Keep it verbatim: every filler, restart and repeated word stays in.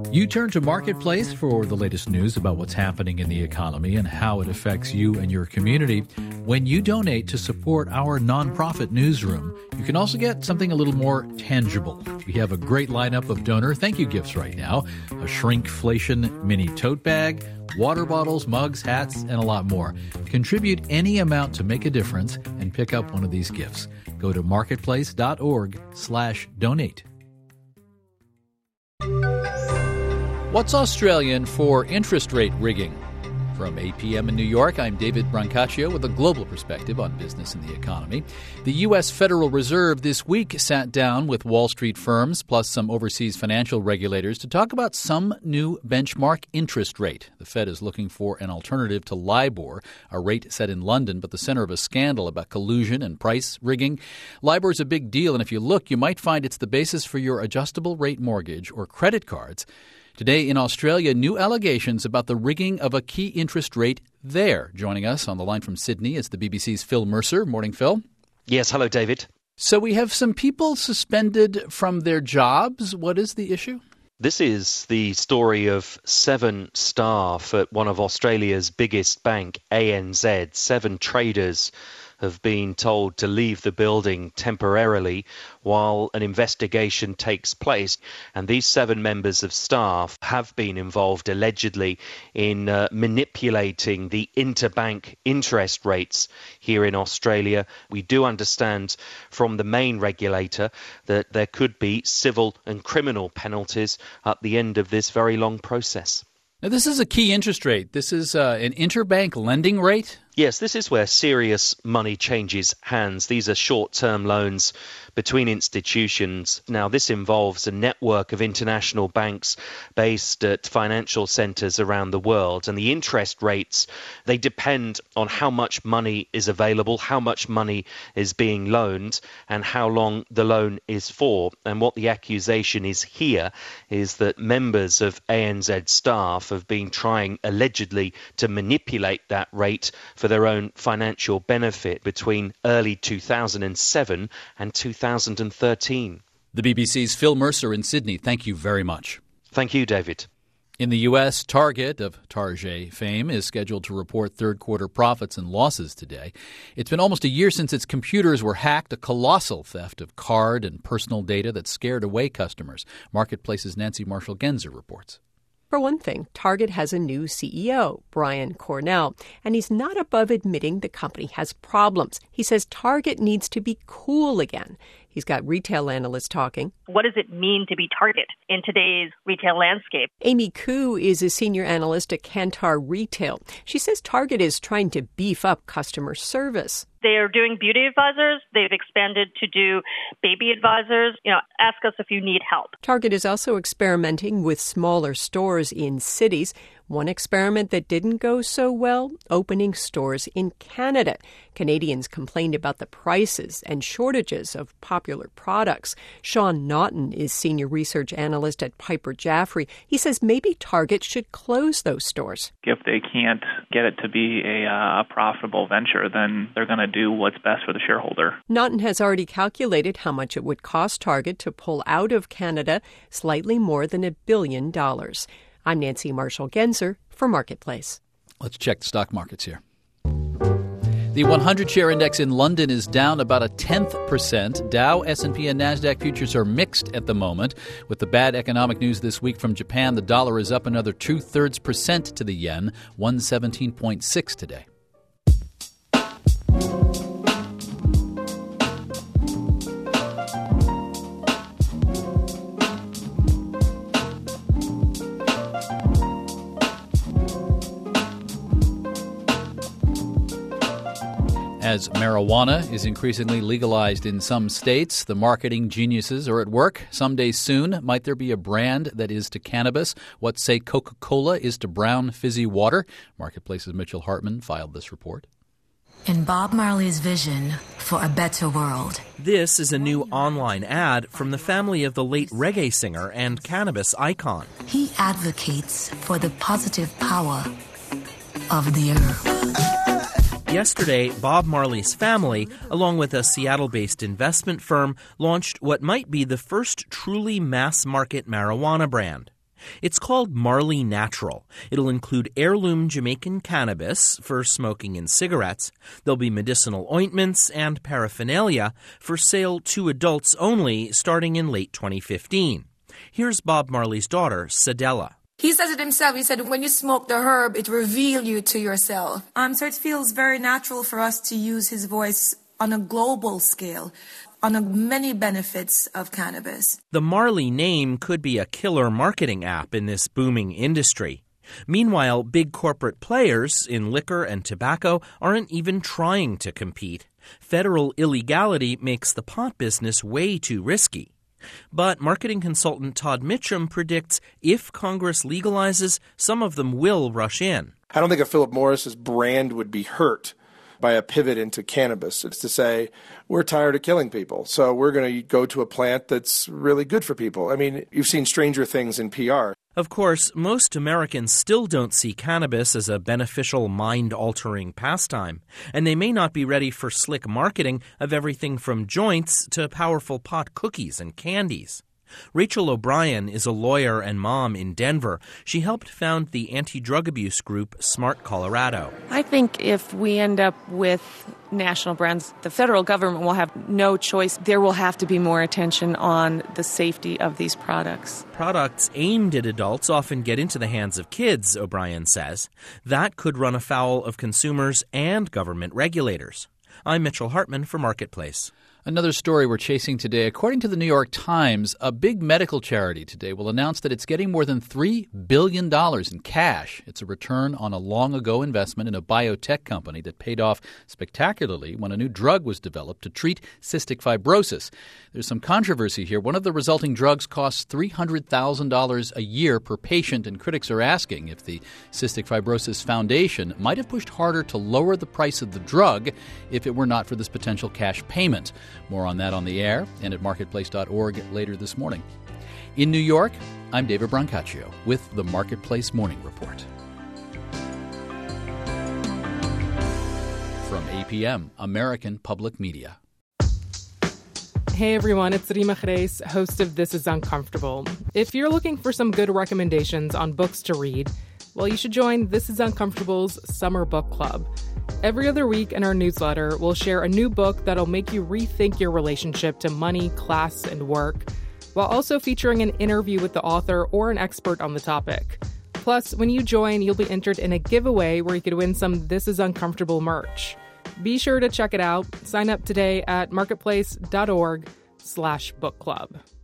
You turn to Marketplace for the latest news about what's happening in the economy and how it affects you and your community. When you donate to support our nonprofit newsroom, you can also get something a little more tangible. We have a great lineup of donor thank you gifts right now. A shrinkflation mini tote bag, water bottles, mugs, hats, and a lot more. Contribute any amount to make a difference and pick up one of these gifts. Go to marketplace.org slash donate. What's Australian for interest rate rigging? From eight p.m. in New York, I'm David Brancaccio with a global perspective on business and the economy. The U S. Federal Reserve this week sat down with Wall Street firms plus some overseas financial regulators to talk about some new benchmark interest rate. The Fed is looking for an alternative to LIBOR, a rate set in London but the center of a scandal about collusion and price rigging. LIBOR is a big deal, and if you look, you might find it's the basis for your adjustable rate mortgage or credit cards. Today in Australia, new allegations about the rigging of a key interest rate there. Joining us on the line from Sydney is the B B C's Phil Mercer. Morning, Phil. Yes, hello, David. So we have some people suspended from their jobs. What is the issue? This is the story of seven staff at one of Australia's biggest bank, A N Z. Seven traders have been told to leave the building temporarily while an investigation takes place. And these seven members of staff have been involved allegedly in uh, manipulating the interbank interest rates here in Australia. We do understand from the main regulator that there could be civil and criminal penalties at the end of this very long process. Now, this is a key interest rate. This is uh, an interbank lending rate? Yes, this is where serious money changes hands. These are short-term loans between institutions. Now, this involves a network of international banks based at financial centres around the world. And the interest rates, they depend on how much money is available, how much money is being loaned, and how long the loan is for. And what the accusation is here is that members of A N Z staff have been trying allegedly to manipulate that rate for their own financial benefit between early two thousand seven and two thousand thirteen. The B B C's Phil Mercer in Sydney. Thank you very much. Thank you, David. In the U S, Target, of Target fame, is scheduled to report third-quarter profits and losses today. It's been almost a year since its computers were hacked, a colossal theft of card and personal data that scared away customers. Marketplace's Nancy Marshall-Genzer reports. For one thing, Target has a new C E O, Brian Cornell, and he's not above admitting the company has problems. He says Target needs to be cool again. He's got retail analysts talking. What does it mean to be Target in today's retail landscape? Amy Koo is a senior analyst at Kantar Retail. She says Target is trying to beef up customer service. They are doing beauty advisors. They've expanded to do baby advisors. You know, ask us if you need help. Target is also experimenting with smaller stores in cities. One experiment that didn't go so well, opening stores in Canada. Canadians complained about the prices and shortages of popular products. Sean Naughton is senior research analyst at Piper Jaffray. He says maybe Target should close those stores. If they can't get it to be a, uh, a profitable venture, then they're going to do what's best for the shareholder. Naughton has already calculated how much it would cost Target to pull out of Canada, slightly more than a billion dollars. I'm Nancy Marshall-Genzer for Marketplace. Let's check the stock markets here. The one hundred share index in London is down about a tenth percent. Dow, S and P, and NASDAQ futures are mixed at the moment. With the bad economic news this week from Japan, the dollar is up another two-thirds percent to the yen, one seventeen point six today. As marijuana is increasingly legalized in some states, the marketing geniuses are at work. Someday soon, might there be a brand that is to cannabis what, say, Coca-Cola is to brown fizzy water? Marketplace's Mitchell Hartman filed this report. In Bob Marley's vision for a better world. This is a new online ad from the family of the late reggae singer and cannabis icon. He advocates for the positive power of the herb. Yesterday, Bob Marley's family, along with a Seattle-based investment firm, launched what might be the first truly mass-market marijuana brand. It's called Marley Natural. It'll include heirloom Jamaican cannabis for smoking in cigarettes. There'll be medicinal ointments and paraphernalia for sale to adults only starting in late twenty fifteen. Here's Bob Marley's daughter, Sadella. He says it himself. He said, when you smoke the herb, it reveals you to yourself. Um, so it feels very natural for us to use his voice on a global scale, on the many benefits of cannabis. The Marley name could be a killer marketing app in this booming industry. Meanwhile, big corporate players in liquor and tobacco aren't even trying to compete. Federal illegality makes the pot business way too risky. But marketing consultant Todd Mitchum predicts if Congress legalizes, some of them will rush in. I don't think a Philip Morris's brand would be hurt by a pivot into cannabis. It's to say, we're tired of killing people, so we're going to go to a plant that's really good for people. I mean, you've seen Stranger Things in P R. Of course, most Americans still don't see cannabis as a beneficial, mind-altering pastime, and they may not be ready for slick marketing of everything from joints to powerful pot cookies and candies. Rachel O'Brien is a lawyer and mom in Denver. She helped found the anti-drug abuse group Smart Colorado. I think if we end up with national brands, the federal government will have no choice. There will have to be more attention on the safety of these products. Products aimed at adults often get into the hands of kids, O'Brien says. That could run afoul of consumers and government regulators. I'm Mitchell Hartman for Marketplace. Another story we're chasing today. According to the New York Times, a big medical charity today will announce that it's getting more than three billion dollars in cash. It's a return on a long-ago investment in a biotech company that paid off spectacularly when a new drug was developed to treat cystic fibrosis. There's some controversy here. One of the resulting drugs costs three hundred thousand dollars a year per patient, and critics are asking if the Cystic Fibrosis Foundation might have pushed harder to lower the price of the drug if it were not for this potential cash payment. More on that on the air and at marketplace dot org later this morning. In New York, I'm David Brancaccio with the Marketplace Morning Report. From A P M, American Public Media. Hey everyone, it's Rima Khreis, host of This Is Uncomfortable. If you're looking for some good recommendations on books to read, well, you should join This Is Uncomfortable's Summer Book Club. Every other week in our newsletter, we'll share a new book that'll make you rethink your relationship to money, class, and work, while also featuring an interview with the author or an expert on the topic. Plus, when you join, you'll be entered in a giveaway where you could win some This Is Uncomfortable merch. Be sure to check it out. Sign up today at marketplace dot org slash book club.